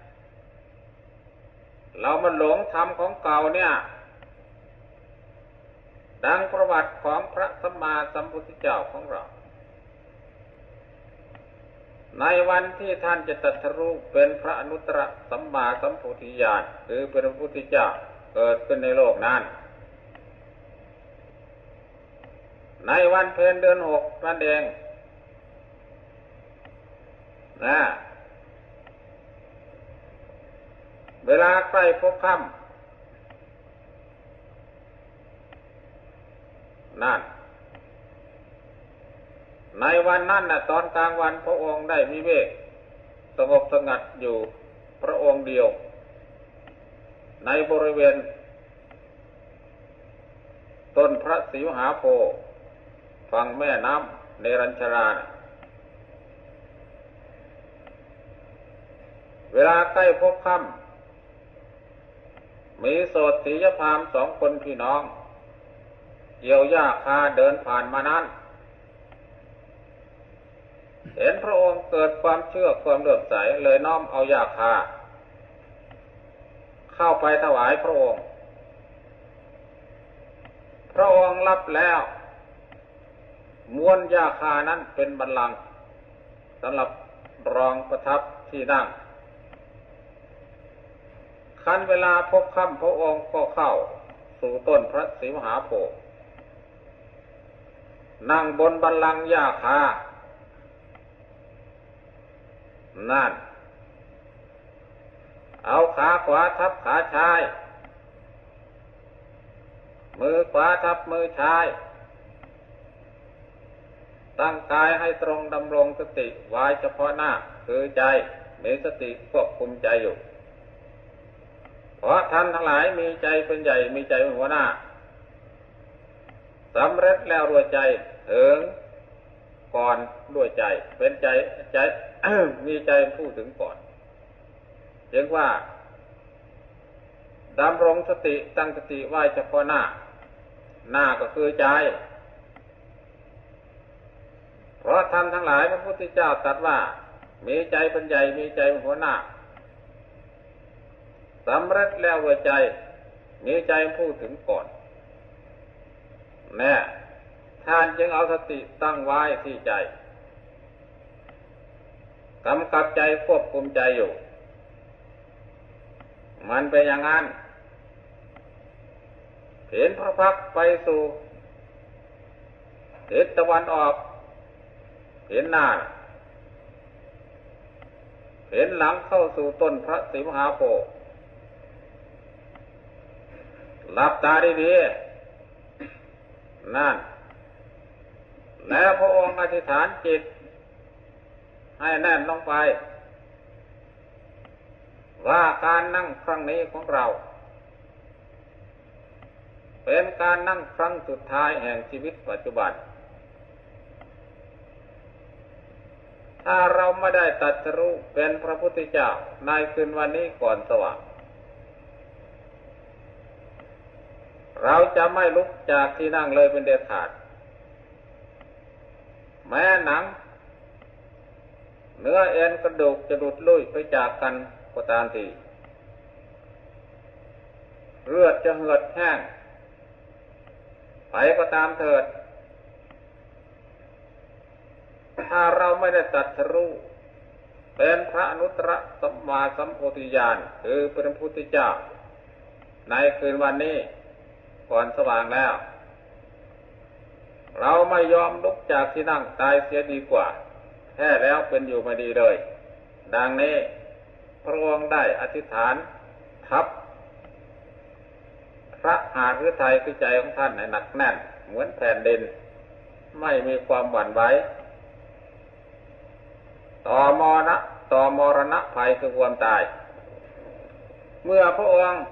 S1: เรามันหลงธรรมของเก่าเนี่ยดังประวัติของพระสัมมาสัมพุทธเจ้าของเราในวันที่ท่านจะตรัสรู้เป็นพระอนุตตรสัมมาสัมโพธิญาณคือเป็นพระพุทธเจ้าเกิดขึ้นในโลกนั้นในวันเพ็ญเดือนหกนั่นเองนะเวลาใกล้พบค่ำนั่นในวันนั้นน่ะตอนกลางวันพระองค์ได้วิเวกสงบสงัดอยู่พระองค์เดียวในบริเวณต้นพระศรีมหาโพธิ์ฝั่งแม่น้ำเนรัญชรานะเวลาใกล้พบค่ำมีโสตถียพราหมณ์สองคนพี่น้องเกี่ยวหญ้าคาเดินผ่านมานั้นเห็นพระองค์เกิดความเชื่อความเลื่อมใสเลยน้อมเอาหญ้าคาเข้าไปถวายพระองค์พระองค์รับแล้วม้วนหญ้าคานั้นเป็นบัลลังก์สำหรับรองประทับที่นั่งคันเวลาพบค่ำพระองค์ก็เข้าสู่ต้นพระศรีมหาโพธิ์นั่งบนบัลลังก์หญ้าคานั่นเอาขาขวาทับขาซ้ายมือขวาทับมือซ้ายตั้งกายให้ตรงดำรงสติไว้เฉพาะหน้าคือใจมีสติควบคุมใจอยู่เพราะท่านทั้งหลายมีใจเป็นใหญ่มีใจเป็นหัวหน้าสำเร็จแล้วด้วยใจถึงก่อนด้วยใจเป็นใจใจ มีใจผู้ถึงก่อนจึงว่าดำรงสติตั้งสติไว้เฉพาะหน้าหน้าก็คือใจเพราะท่านทั้งหลายพระพุทธเจ้าตรัสว่ามีใจเป็นใหญ่มีใจเป็นหัวหน้าสำเร็จแล้วด้วยใจมีใจผู้ถึงก่อนแน่ท่านจึงเอาสติตั้งไว้ที่ใจกำกับใจควบคุมใจอยู่มันเป็นอย่างนั้นเห็นพระพักตร์ไปสู่ทิศตะวันออกเห็นหน้าเห็นหลังเข้าสู่ต้นพระศรีมหาโพธิ์หลับตาดีๆนั่นแล้วพระองค์อธิษฐานจิตให้แน่นลงไปว่าการนั่งครั้งนี้ของเราเป็นการนั่งครั้งสุดท้ายแห่งชีวิตปัจจุบันถ้าเราไม่ได้ตรัสรู้เป็นพระพุทธเจ้าในคืนวันนี้ก่อนสว่างเราจะไม่ลุกจากที่นั่งเลยเป็นเด็ดขาดแม้หนังเนื้อเอ็นกระดูกจะหลุดลุ่ยไปจากกันก็ตามทีเลือดจะเหือดแห้งไปก็ตามเถิดถ้าเราไม่ได้ตรัสรู้เป็นพระอนุตตรสัมมาสัมโพธิญาณคือเป็นพระพุทธเจ้าในคืนวันนี้ก่อนสว่างแล้วเราไม่ยอมลุกจากที่นั่งตายเสียดีกว่าแท้แล้วเป็นอยู่ไม่ดีเลยดังนี้พระองค์ได้อธิษฐานทับพระหฤทัยคือใจของท่านให้หนักแน่นเหมือนแผ่นดินไม่มีความหวั่นไหวต่อมรณะต่อมรณะภัยคือความตายเมื่อพระองค์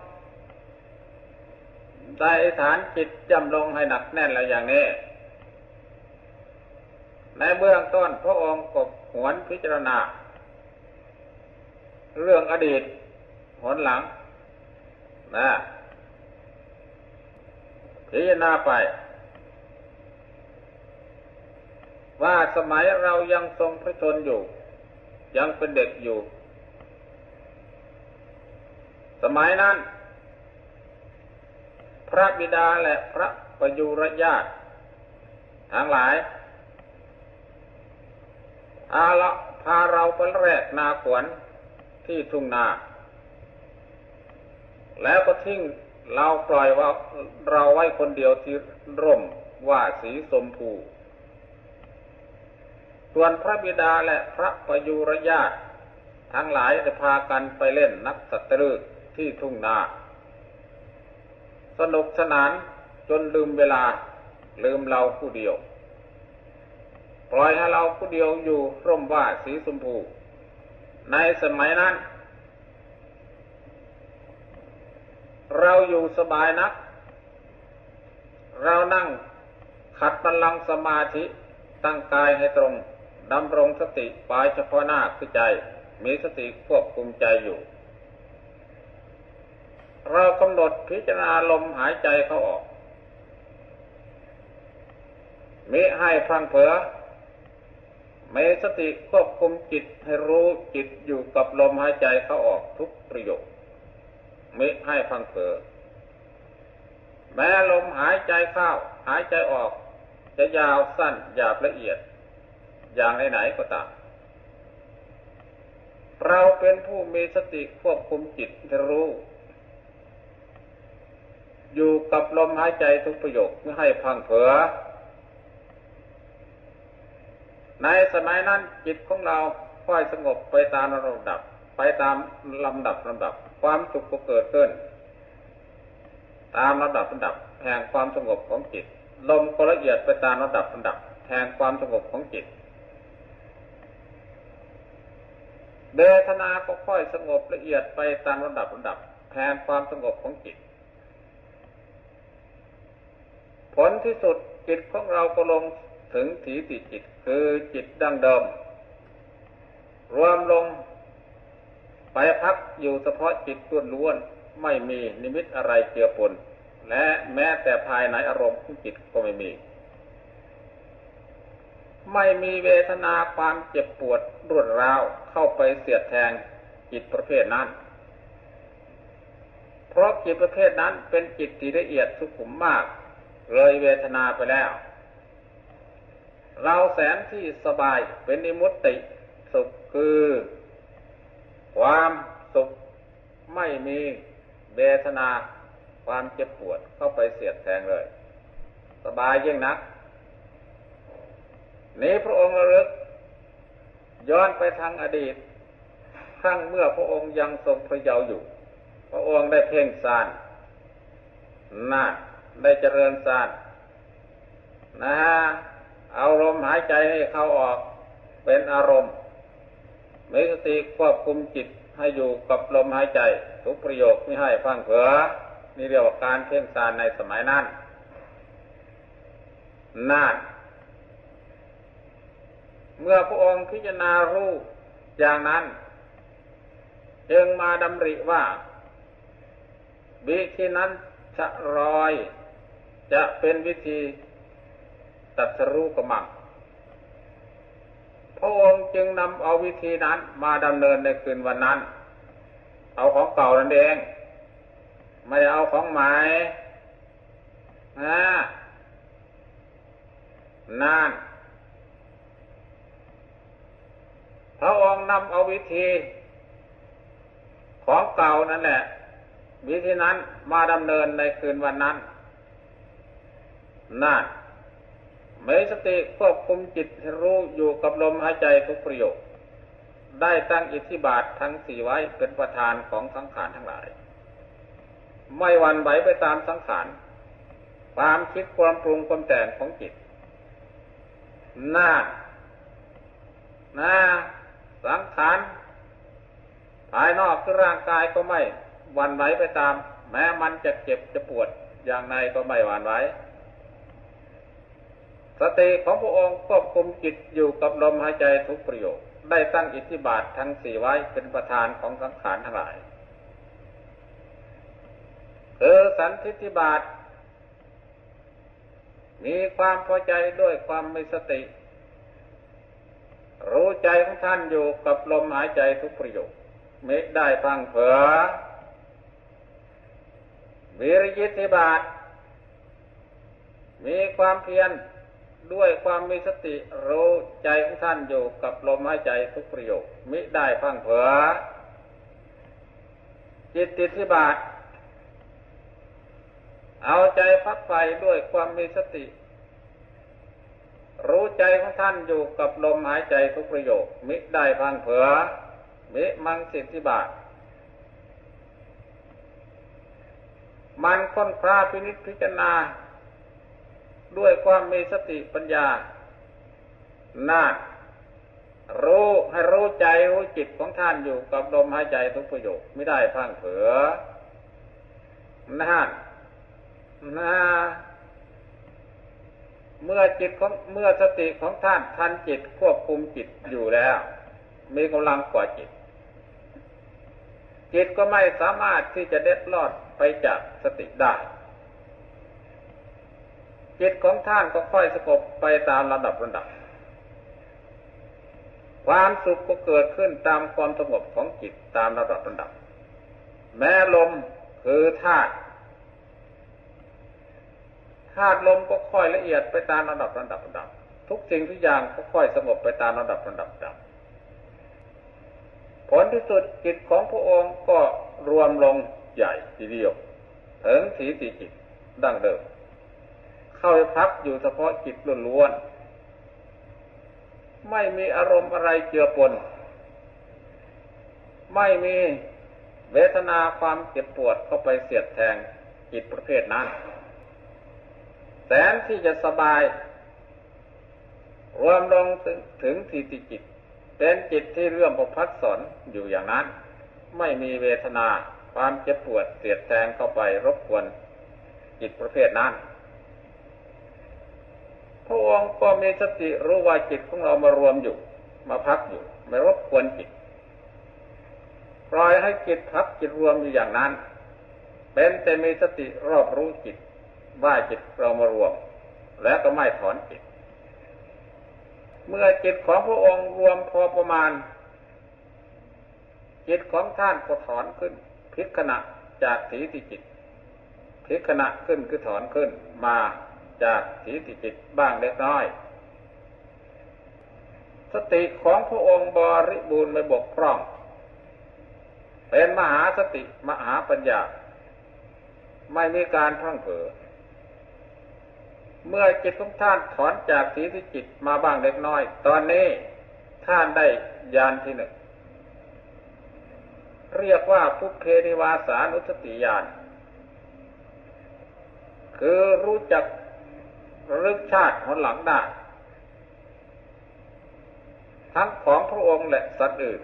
S1: ได้อธิษฐานจิตจำลงให้หนักแน่นแล้วอย่างนี้ในเบื้องต้นพระองค์ก็หวนพิจารณาเรื่องอดีตหนหลังนะพิจารณาไปว่าสมัยเรายังทรงพระชนอยู่ยังเป็นเด็กอยู่สมัยนั้นพระบิดาและพระประยุรญาติทั้งหลายอาละพาเราไปแรกนาขวัญที่ทุ่งนาแล้วก็ทิ้งเราปล่อยว่าเราไว้คนเดียวที่ร่มว่าสีชมพูส่วนพระบิดาและพระประยุรญาติทั้งหลายได้พากันไปเล่นนักสัตฤกษ์ที่ทุ่งนาสนุกสนานจนลืมเวลาลืมเราผู้เดียวปล่อยให้เราผู้เดียวอยู่ร่มว่าสีชมพูในสมัยนั้นเราอยู่สบายนักเรานั่งขัดบัลลังก์สมาธิตั้งกายให้ตรงดำรงสติปลายเฉพาะหน้าคือใจมีสติควบคุมใจอยู่เรากำหนดพิจารณาลมหายใจเข้าออกมิให้พลังเผลอมีสติควบคุมจิตให้รู้จิตอยู่กับลมหายใจเข้าออกทุกประโยคมิให้พลังเผลอแม้ลมหายใจเข้าหายใจออกจะยาวสั้นหยาบละเอียดอย่างไหนๆก็ตามเราเป็นผู้มีสติควบคุมจิตให้รู้อยู่กับลมหายใจทุกประโยคไม่ให้พลังเผลอในสมัยนั้นจิตของเราค่อยสงบไปตามลำดับไปตามลำดับลำดับความสุขก็เกิดขึ้นตามลำดับลำดับแห่งความสงบของจิตลมก็ละเอียดไปตามลำดับลำดับแห่งความสงบของจิตเวทนาก็ค่อยสงบละเอียดไปตามลำดับลำดับแห่งความสงบของจิตผลที่สุดจิตของเราก็ลงถึงถีติจิตคือจิตดั้งเดิมรวมลงไปพักอยู่เฉพาะจิตล้วนๆไม่มีนิมิตอะไรเจือปนและแม้แต่ภายในอารมณ์ของจิตก็ไม่มีไม่มีเวทนาความเจ็บปวดรวดร้าวเข้าไปเสียดแทงจิตประเภทนั้นเพราะจิตประเภทนั้นเป็นจิตที่ละเอียดสุขุมมากเลยเวทนาไปแล้วเราแสนที่สบายเป็นนิมุตติสุขคือความสุขไม่มีเวทนาความเจ็บปวดเข้าไปเสียดแทงเลยสบายยิ่งนักนี้พระองค์ระลึกย้อนไปทางอดีตครั้งเมื่อพระองค์ยังทรงพระเยาว์อยู่พระองค์ได้เพ่งฌานน่าได้เจริญฌานนะฮะเอาลมหายใจให้เข้าออกเป็นอารมณ์มีสติควบคุมจิตให้อยู่กับลมหายใจทุกประโยคไม่ให้พลั้งเผลอนี่เรียกว่าการเพ่งฌานในสมัยนั้นนั่นเมื่อพระองค์พิจารณารู้อย่างนั้นจึงมาดำริว่าวิธีนั้นจะรอยจะเป็นวิธีตรัสรู้กมังพระองค์จึงนำเอาวิธีนั้นมาดำเนินในคืนวันนั้นเอาของเก่านั่นเองไม่เอาของใหม่นะนั่นพระองค์นำเอาวิธีของเก่านั่นแหละวิธีนั้นมาดำเนินในคืนวันนั้นนั่นมีสติควบคุมจิตให้รู้อยู่กับลมหายใจทุกประโยคได้ตั้งอิทธิบาททั้งสี่ไว้เป็นประธานของสังขารทั้งหลายไม่หวั่นไหวไปตามสังขารความคิดความปรุงความแต่งของจิตน่าน่าสังขารภายนอกคือร่างกายก็ไม่หวั่นไหวไปตามแม้มันจะเจ็บจะปวดอย่างไรก็ไม่หวั่นไหวสติของพระองค์ควบคุมจิตอยู่กับลมหายใจทุกประโยคได้ตั้งอิทธิบาททั้งสี่ไว้เป็นประธานของสังขารทั้งหลายคือสันทิฏฐิบาทมีความพอใจด้วยความมีสติรู้ใจของท่านอยู่กับลมหายใจทุกประโยคไม่ได้พลั้งเผลอวิริยิทธิบาทมีความเพียรด้วยความมีสติรู้ใจของท่านอยู่กับลมหายใจทุกประโยคมิได้พลั้งเผลอจิตติทธิบาทเอาใจพักใฝ่ด้วยความมีสติรู้ใจของท่านอยู่กับลมหายใจทุกประโยคมิได้พลั้งเผลอมิมังสิทธิบาทมันค้นคว้าพินิจพิจารณาด้วยความมีสติปัญญาน่ารู้ให้รู้ใจรู้จิตของท่านอยู่กับลมหายใจทุกประโยคไม่ได้พลั้งเผลอน่าน่าเมื่อจิตของเมื่อสติของท่านทันจิตควบคุมจิตอยู่แล้วมีกำลังกว่าจิตจิตก็ไม่สามารถที่จะเด็ดลอดไปจากสติได้จิตของท่านก็ค่อยสงบไปตามระดับระดับความสุขก็เกิดขึ้นตามความสงบของจิตตามระดับระดับแม้ลมคือธาตุธาตุลมก็ค่อยละเอียดไปตามระดับระดับระดับทุกสิ่งทุกอย่างก็ค่อยสงบไปตามระดับระดับระดับผลที่สุดจิตของพระองค์ก็รวมลงใหญ่ทีเดียวถึงสีติจิตดั้งเดิมเข้าไปพักอยู่เฉพาะจิตล้วนๆไม่มีอารมณ์อะไรเจือปนไม่มีเวทนาความเจ็บปวดเข้าไปเสียดแทงจิตประเภทนั้นแสนที่จะสบายรวมลงถึงถึงทีติจิตเป็นจิตที่เรื่อมประพัดสอนอยู่อย่างนั้นไม่มีเวทนาความเจ็บปวดเสียดแทงเข้าไปรบกวนจิตประเภทนั้นพระองค์ก็มีสติรู้ว่าจิตของเรามารวมอยู่มาพักอยู่ไม่รบกวนจิตปล่อยให้จิตพักจิตรวมอยู่อย่างนั้นเป็นแต่มีสติรอบรู้จิตว่าจิตเรามารวมแล้วก็ไม่ถอนจิตเมื่อจิตของพระองค์รวมพอประมาณจิตของท่านก็ถอนขึ้นพลิกขณะจากถีติจิตพลิกขณะขึ้นคือถอนขึ้นมาจากถีติจิตบ้างเล็กน้อยสติของพระองค์บริบูรณ์ไม่บกพร่องเป็นมหาสติมหาปัญญาไม่มีการพลั้งเผลอเมื่อจิตของท่านถอนจากถีติจิตมาบ้างเล็กน้อยตอนนี้ท่านได้ญาณที่หนึ่งเรียกว่าภุเพนิวาสานุสติญาณคือรู้จักระลึกชาติหนหลังได้ทั้งของพระองค์และสัตว์อื่น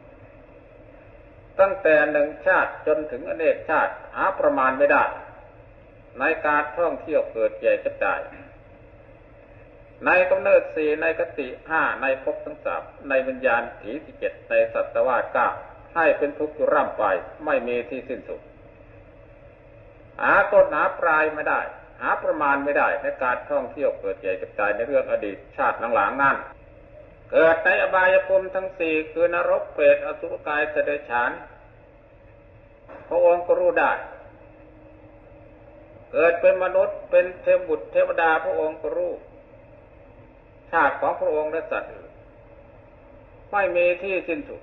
S1: ตั้งแต่หนึ่งชาติจนถึงอเนกชาติหาประมาณไม่ได้ในการท่องเที่ยวเกิดแก่เจ็บตายในกำเนิดสี่ในกติห้าในภพทั้งสามในวิญญาณถีที่เจ็ดในสัตวาสเก้าให้เป็นทุกข์อยู่ร่ำไปไม่มีที่สิ้นสุดหาต้นหาปลายไม่ได้หาประมาณไม่ได้ในการท่องเที่ยวเกิดแก่เจ็บตายในเรื่องอดีตชาติหลังๆนั้นเกิดในอบายภูมิทั้งสี่คือนรกเปรตอสุรกายสัตว์เดรัจฉานพระองค์ก็รู้ได้เกิดเป็นมนุษย์เป็นเทพบุตรเทวดาพระองค์ก็รู้ชาติของพระองค์และสัตว์อื่นไม่มีที่สิ้นสุด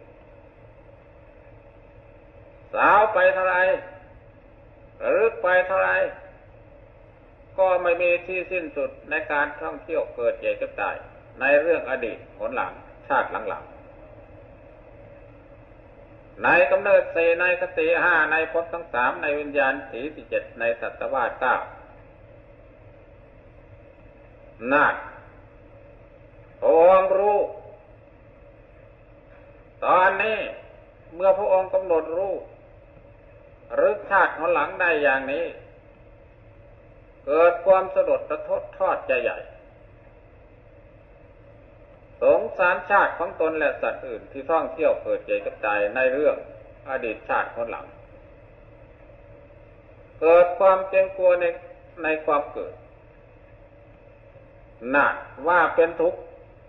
S1: สาวไปเท่าไรระลึกไปเท่าไรก็ไม่มีที่สิ้นสุดในการท่องเที่ยวเกิดแก่เจ็บตายในเรื่องอดีตผลหลังชาติหลังๆในกำเนิดสี่ในคติห้าในภพทั้งสามในวิญญาณถีที่เจ็ดในสัตวาสเก้านาฏพระองค์รู้ตอนนี้เมื่อพระองค์กำหนดรู้หรือชาติหนหลังได้อย่างนี้เกิดความสะดุดระทดทอดใจใหญ่สงสารชาติของตนและสัตว์อื่นที่ท่องเที่ยวเกิดเจ็บตายในเรื่องอดีตชาติหนหลังเกิดความเกรงกลัวในในความเกิดน่าว่าเป็นทุกข์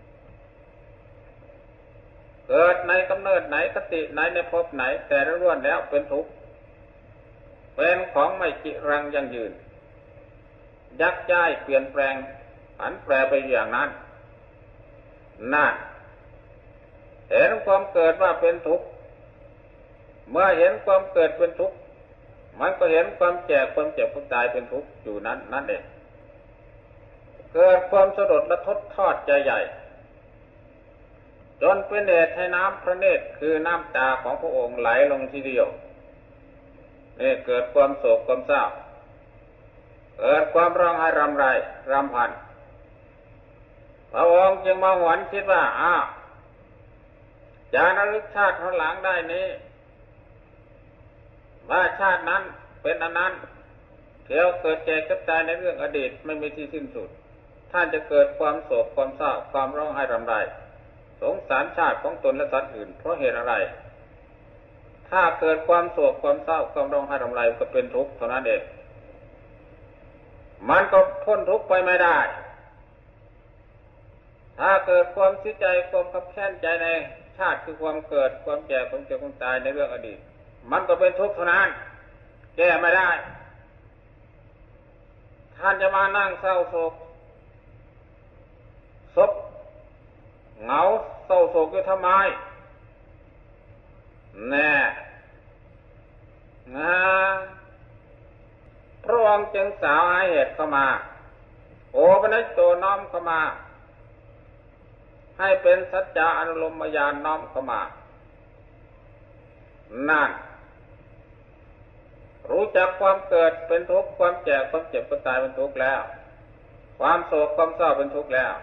S1: เกิดในกำเนิดไหนคติไหนในภพไหนแต่ละล้วนแล้วเป็นทุกข์เป็นของไม่จิรังยั่งยืนยักย้ายเปลี่ยนแปลงผันแปรไปอย่างนั้นนั่นเห็นความเกิดว่าเป็นทุกข์เมื่อเห็นความเกิดเป็นทุกข์มันก็เห็นความแก่ความเจ็บความตายเป็นทุกข์อยู่นั้นนั่นเองเกิดความสะดุดระทดทอดใจใหญ่จนเป็นเหตุให้น้ำพระเนตรคือน้ำตาของพระองค์ไหลลงทีเดียวนี่เกิดความโศกความเศร้าเกิดความร้องไห้รำไรรำพันพระองค์จึงมาหวนคิดว่าอ้าวจะระลึกชาติข้างหลังได้นี้ว่าชาตินั้นเป็นอันนั้นเที่ยวเกิดแก่เจ็บตายในเรื่องอดีตไม่มีที่สิ้นสุดท่านจะเกิดความโศกความเศร้าความร้องไห้รำไรสงสารชาติของตนและสัตว์อื่นเพราะเหตุอะไรถ้าเกิดความโศกความเศร้าความร้องไห้รำไรก็เป็นทุกข์เท่านั้นเองมันก็พ้นทุกข์ไปไม่ได้ถ้าเกิดความเสียใจความขับแค้นใจในชาติคือความเกิดความแก่ความเจ็บความตายในเรื่องอดีตมันก็เป็นทุกข์เท่านั้นแก้ไม่ได้ท่านจะมานั่งเศร้าโศกศพเหงาเศร้าโศกอยู่ทำไมแน่นะพระองค์จึงสาวหาเหตุเข้ามาโอปนัสโตน้อมเข้ามาให้เป็นสัจจะอนุโลมญาณน้อมเข้ามานั่นรู้จักความเกิดเป็นทุกข์ความแก่ความเจ็บความตายเป็นทุกข์แล้วความโศกความเศร้าเป็นทุกข์แล้ว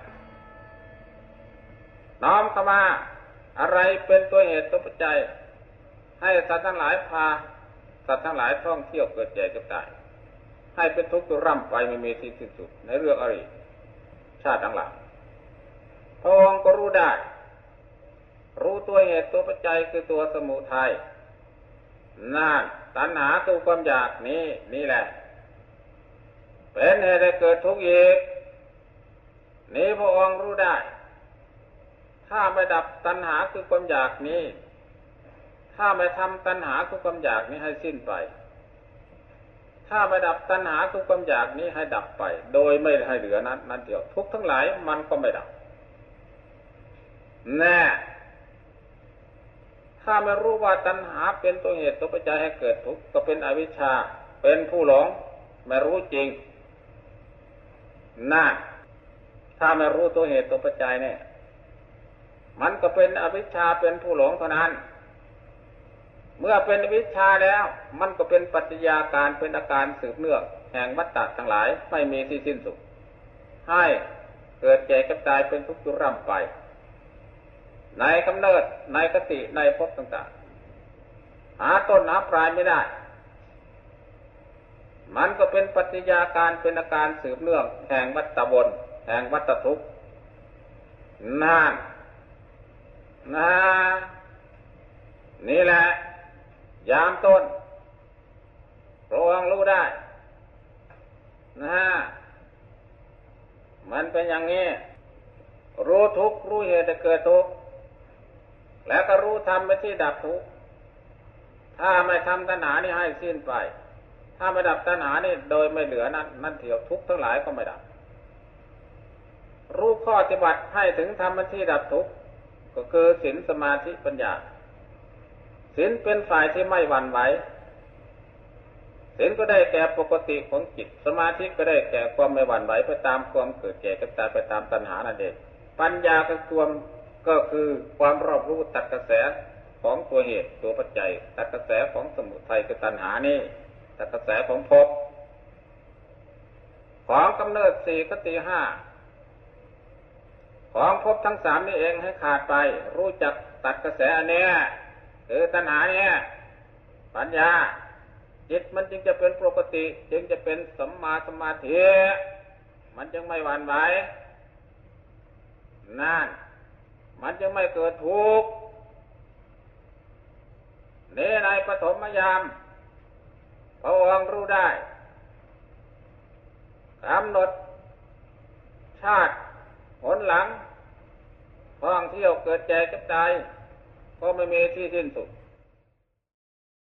S1: น้อมเข้ามาอะไรเป็นตัวเหตุตัวปัจจัยให้สัตว์ทั้งหลายพาสัตว์ทั้งหลายท่องเที่ยวเกิดแก่เจ็บตายให้เป็นทุกข์อยู่ร่ำไปไม่มีที่สิ้นสุดในเรื่องอะไรชาติทั้งหลายพระองค์ก็รู้ได้รู้ตัวเหตุตัวปัจจัยคือตัวสมุทัยนั่นตัณหาตัวความอยากนี้นี่แหละเป็นเหตุให้เกิดทุกข์อีกนี้พระองค์รู้ได้ถ้าไม่ดับตัณหาคือความอยากนี้ถ้าไม่ทำตัณหาคือความอยากนี้ให้สิ้นไปถ้าไม่ดับตัณหาคือความอยากนี้ให้ดับไปโดยไม่ให้เหลือนั้นนั่นเดียวทุกข์ทั้งหลายมันก็ไม่ดับแน่ถ้าไม่รู้ว่าตัณหาเป็นตัวเหตุตัวปัจจัยให้เกิดทุกข์ก็เป็นอวิชชาเป็นผู้หลงไม่รู้จริงนั่นถ้าไม่รู้ตัวเหตุตัวปัจจัยเนี่ยมันก็เป็นอวิชชาเป็นผู้หลงเท่านั้นเมื่อเป็นอวิชชาแล้วมันก็เป็นปัจจัยการเป็นอาการสืบเนื่องแห่งวัฏฏะทั้งหลายไม่มีที่สิ้นสุดให้เกิดแก่เก็บตายเป็นทุกข์อยู่ร่ำไปในกำเนิดในคติในภพต่างๆหาต้นหาปลายไม่ได้มันก็เป็นปัจจัยการเป็นอาการสืบเนื่องแห่งวัฏฏะวนแห่งวัฏฏะทุกข์นั่นนะนี่แหละยามต้นพระองค์รู้ได้นะมันเป็นอย่างนี้รู้ทุกข์รู้เหตุให้เกิดทุกข์แล้วก็รู้ธรรมเป็นที่ดับทุกข์ถ้าไม่ทำตัณหานี่ให้สิ้นไปถ้าไม่ดับตัณหานี่โดยไม่เหลือนั้นนั่นเถียวทุกข์ทั้งหลายก็ไม่ดับรู้ข้อปฏิบัติให้ถึงธรรมเป็นที่ดับทุกข์ก็คือศีลสมาธิปัญญาศีลเป็นฝ่ายที่ไม่หวั่นไหวศีลก็ได้แก่ปกติของจิตสมาธิก็ได้แก่ความไม่หวั่นไหวไปตามความเกิดแก่เก็บตายไปตามตัณหานั่นเองปัญญาก็ความก็คือความรอบรู้ตัดกระแสของตัวเหตุตัวปัจจัยตัดกระแสของสมุทัยคือตัณหานี่ตัดกระแสของภพของกำเนิดสี่คติห้าของภพทั้งสามนี่เองให้ขาดไปรู้จักตัดกระแสอันเนี้ยคือตัณหาเนี่ยปัญญาจิตมันจึงจะเป็นปกติจึงจะเป็นสัมมาสมาธิมันจึงไม่หวั่นไหวนั่นมันจึงไม่เกิดทุกข์ในในปฐมยามพระองค์รู้ได้กำหนดชาติหนหลังท่องเที่ยวเกิดแก่เก็บตายก็ไม่มีที่สิ้นสุด